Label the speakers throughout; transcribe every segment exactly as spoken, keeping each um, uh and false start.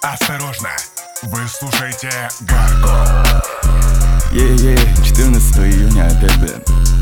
Speaker 1: Осторожно, вы слушаете Гарго.
Speaker 2: Е-е-е, четырнадцатого июня опять, блин.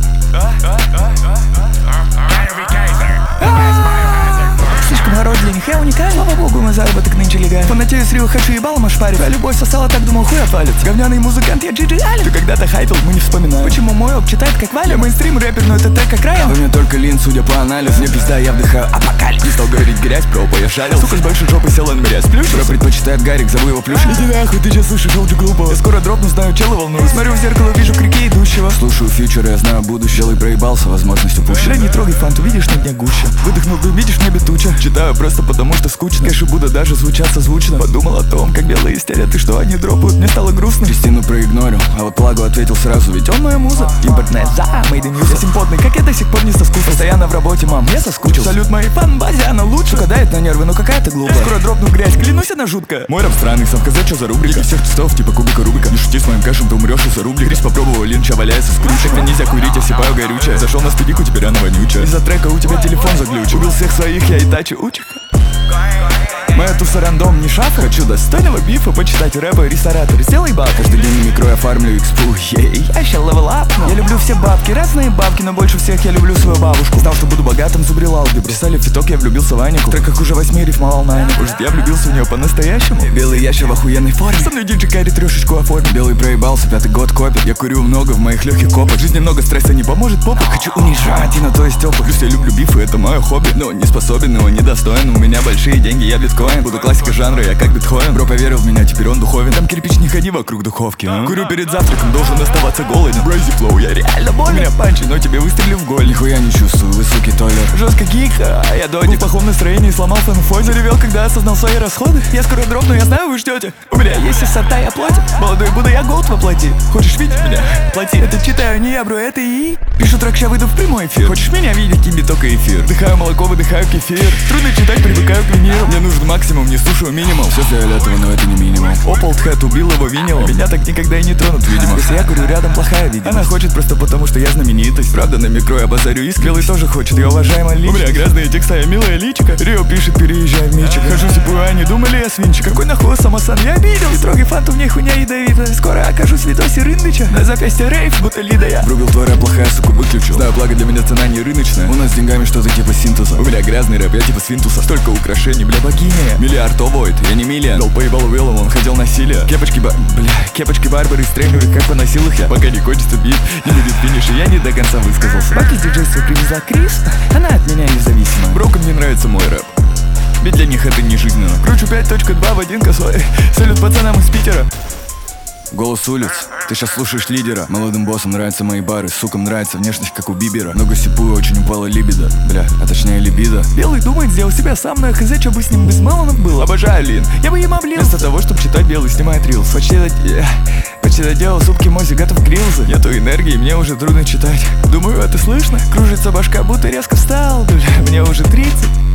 Speaker 3: Слишком город для них, я уникален. Слава богу, мой заработок нынче легальный. Фанатею с Рио, хочу ебалом ошпарить. Твоя любовь сосала, так думал, хуй отвалится. Говняный музыкант, я Джиджи Ален. Ты когда-то хайпил, мы не вспоминаем. Почему мой оп читает как Валя? Мейнстрим рэпер, но это так как Райан.
Speaker 2: Во мне только лин, судя по анализу. Мне пизда, я вдыхаю апокалипсис. Не стал говорить грязь, про опа я шарил. Сука с большой жопой села на меня сплющ. Про предпочитает Гарик, зову его плюш. Иди нахуй, ты сейчас слышишь аудио глупого. Я скоро дропну, знаю, челы волнуюсь. Смотрю в зеркало, вижу к реке идущего. Слушаю фьючер, я знаю будущее. Челый проебался, возможность упущена.
Speaker 3: Бля, не трогай фанту, видишь, на дне гуще.
Speaker 2: Выдохнул, ты видишь, небе туча. Читаю просто потому, что скучно. Кэши буду даже звучать созвучно. Подумал о том, как белые истерят и что они дропают. Мне стало грустно. Кристину проигнорил, а вот Плагу ответил сразу. Ведь он моя муза. Импортная за, made in USA. Я симпотный, как я до сих пор не соскучился. Постоянно в работе, мам, я соскучился. Салют моей фан-базе, она лучше. Сука, дает на нервы, ну какая ты глупая. Скоро дропну грязь, клянусь, она жуткая. Мой рэп странный, сам сказать, что за рубрика. Лиги всех часов, типа кубика Рубика. Не шути с моим кэшем, ты умрешь из-за рублик. Крис попробовал, линча валяется с крышек. Мне нельзя курить, осипаю горючее. Зашел на студику, теперь она вонючая. Из-за трека у тебя телефон заглючил. Убил всех своих, я и тачи учих. Моя туса рандом не шафа. Хочу достойного бифа, почитать рэпа, ресторатор. Сделай баб. Каждый день на микро я фармлю экспу. Ей, я ща левел ап. Я люблю все бабки, разные бабки, но больше всех я люблю свою бабушку. Знал, что буду богатым, зубрил алгебру. Писали в фиток, я влюбился в Анику. В треках уже восьми рифмовал на Анику. Может, я влюбился в нее по-настоящему. Белый ящер в охуенной форме. Со мной диджей Карри трешечку оформит. Белый проебался, пятый год копит. Я курю много в моих легких копах. В жизни много стресса, не поможет попа. Хочу унижать, Атина, то есть опа. Плюс я люблю бифы, это мое хобби. Но не способен, его недостоин. У меня большие деньги, я биткоин. Буду классика жанра, я как Бетховен. Бро поверил в меня, теперь он духовен. Там кирпич, не ходи вокруг духовки, а? Курю перед завтраком, должен оставаться голоден. Брейзи флоу, я реально болен. У меня панчи, но тебе выстрелю в голь. Нихуя не чувствую, высокий толер. Жестко гик, а я додик. В плохом настроении сломал фэн-фой. Заревел, когда осознал свои расходы. Я скоро дропну, я знаю, вы ждете. У меня есть высота, я платит. Молодой буду, я голд воплоти. Хочешь видеть меня? Плати. Это читаю, не я, бро, это и пишу трек, ща выйду в прямой эфир. Хочешь меня видеть, тебе только эфир. Вдыхаю молоко, выдыхаю кефир. Трудно читать, привыкаю к виниру. Мне нужен максимум, не слушаю минимум. Все фиолетово, но это не минимум. Опалд хэт убил его винил. Меня так никогда и не тронут, видимо. Если я курю рядом, плохая видимость. Она хочет просто потому, что я знаменитость. Правда, на микро я базарю искренне. Белый тоже хочет, я уважаемая личность. У меня грязные текста, я милая личика. Рио пишет, переезжай в Мичик. Хожу зипую, а не думали я свинчик. Какой нахуй самосан, я обидел. Не трогай фанту, в ней хуйня ядовитая. Скоро окажусь в видосе Рындыча. На запястье рейв, будто Лида я. Врубил твой рэп, плохая, сука, выключил. Знаю, благо для меня цена не рыночная. У нас с деньгами что-то типа синтеза. У меня грязный рэп, я типа свинтуса. Столько украшений, бля, богиня. Миллиард овоид, я не миллион. Дал поебал Уиллом, он хотел насилия. Кепочки ба... Бля, кепочки барбары, стремлеры, как поносил их я. Пока не кончится бит, не будет финиша, я не до конца высказался. Бабки с диджейства привезла Крис, она от меня независима. Брокам не нравится мой рэп, ведь для них это не жизненно. Кручу пять точка два в один косой. Салют пацанам из Питера. Голос улиц, ты сейчас слушаешь лидера. Молодым боссам нравятся мои бары, сукам нравится внешность, как у Бибера. Много сипую, очень упала либидо, бля, а точнее либидо. Белый думает, сделал себя сам, но я хз, что бы с ним без Меланов был. Обожаю Лин, я бы им облил. Вместо того, чтобы читать, Белый снимает рилс. Почти, э, почти доделал сутки мози, готов к рилзу. Нету энергии, мне уже трудно читать. Думаю, это слышно? Кружится башка, будто резко встал, бля, мне уже тридцать.